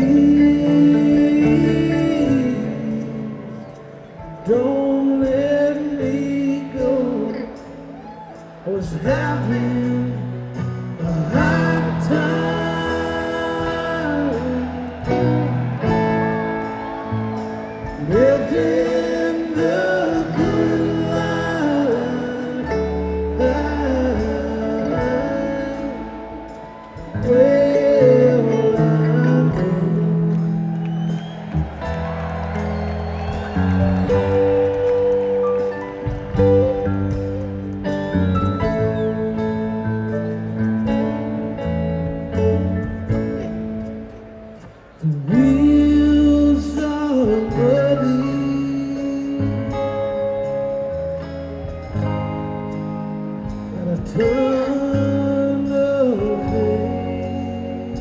don't let me go. I was having a hard time living the good life. Well, I know the wheels are muddy, and a ton of hay.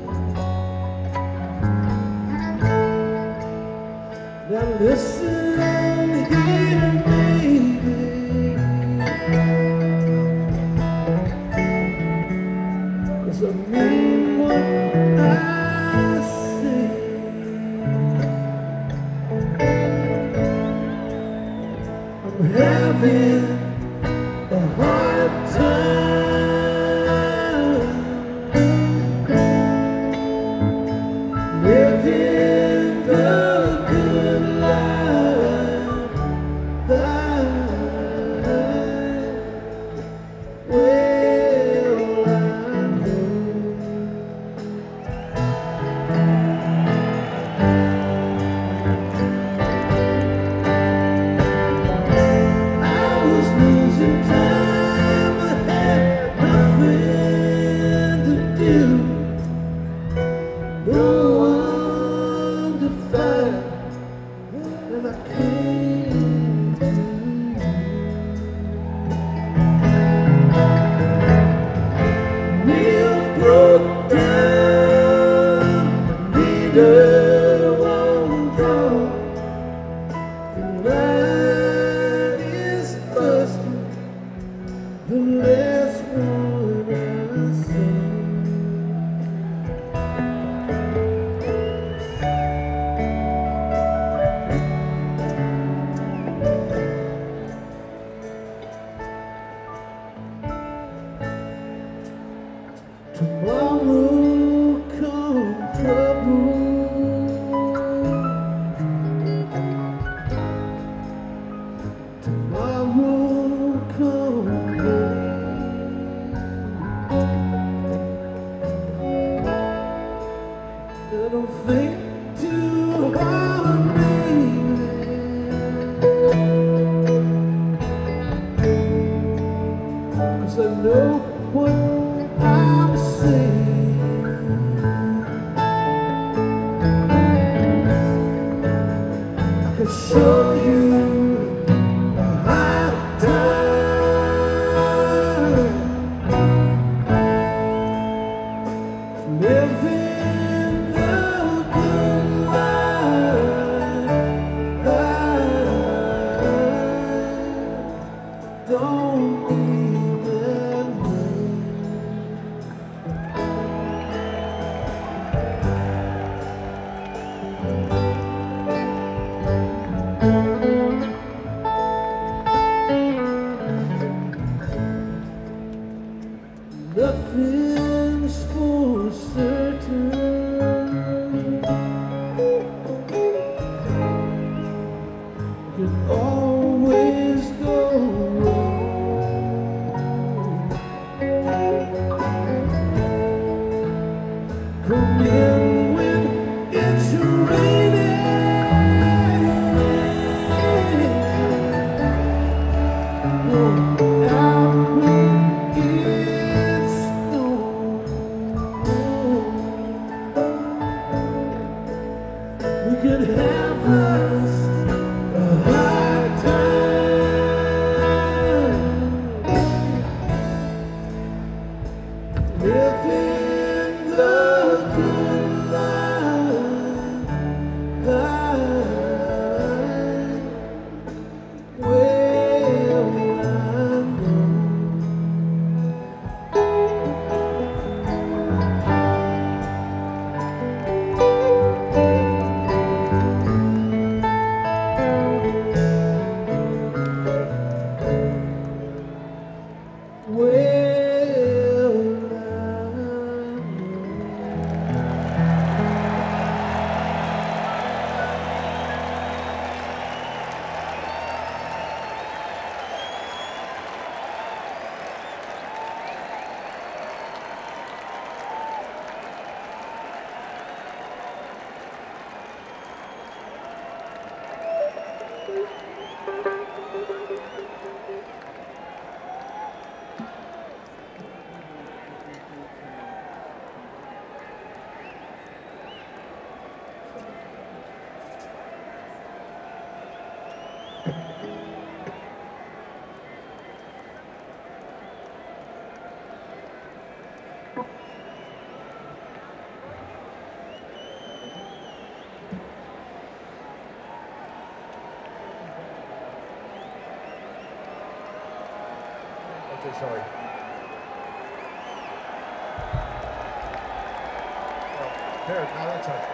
Now listen here, baby, 'cause I mean what I say. I'm having a hard time living the good life. Well, I know I was losing time. I had nothing to do, no one to fight, and I came to you. Wheels broke down, neither one drove. The line is busted, the last one I saw. Tomorrow come trouble, tomorrow come pain. I don't think too hard, baby, 'cause I know what I'm saying. I can show you a hard time living the good life. Don't even nothing's for certain. Could always go wrong. Come in when it's raining. Go out when it's we could have us a hard time living the good life. Well, I know Okay, sorry. There, now that's it.